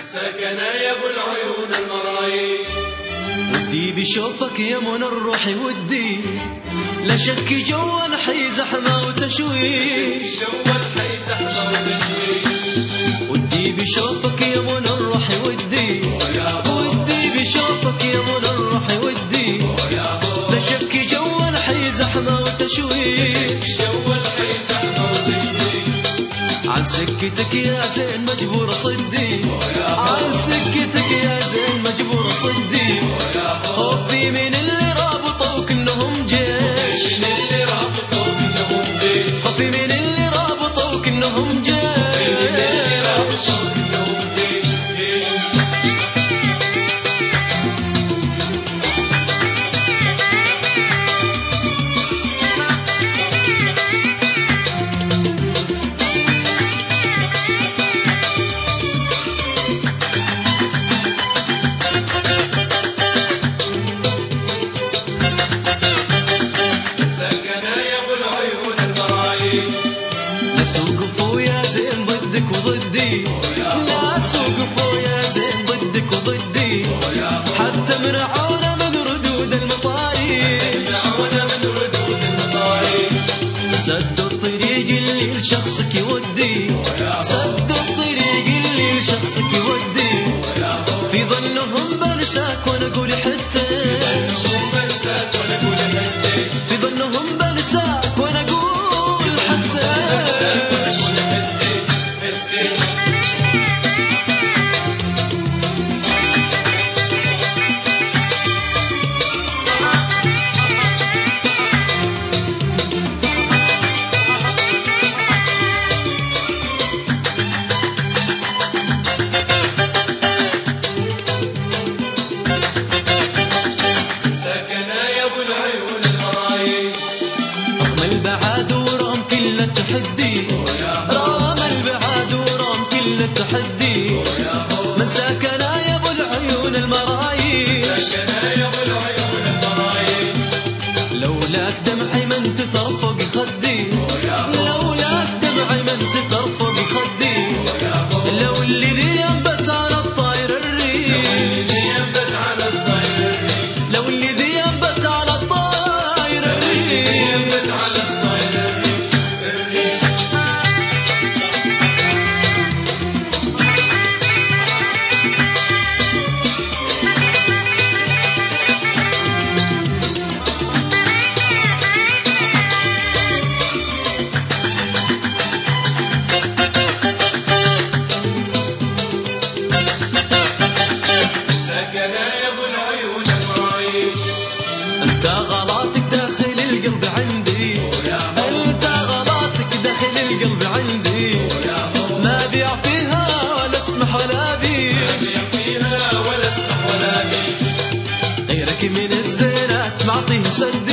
سكن يا ابو العيون المرايش. ودي بشوفك يا منى الروح ودي، لا شك جوا الحي زحمة وتشويش. ودي بشوفك يا منى الروح ودي، ودي بشوفك يا منى الروح ودي، لا شك جوا الحي زحمة وتشويش. عن سكتك يا زين مجبور صدي، عن سكتك يا زين مجبور صدي. خوفي من اللي رابطوك انهم جيش، خوفي من اللي رابطوك انهم جيش. سوقفوا يا زين ضدك وضدي، لا سوقفوا يا زين ضدك وضدي، حتى منعونا من ردود المطايش. سدوا الطريق اللي لشخصك يودي، سدوا الطريق اللي لشخصك يودي. في ظنهم بنساك وانا اقول حتى، في ظنهم بنساك وانا اقول حتى. رغم البعاد ورغم كل التحدي، رغم البعاد ورغم كل التحدي، من سكن يا ابو العيون المرايش. لولاك دمعي من تترفق خدي، لولاك دمعي من تترفق خدي. لو اللي ذي ينبت على الطاير الريش، لو اللي ذي ينبت على الطاير الريش. انت غلطك داخل القلب عندي، انت غلطك داخل القلب عندي. ما بيع فيها ولا اسمح ولا بيش، غيرك من الزينات معطيه سد.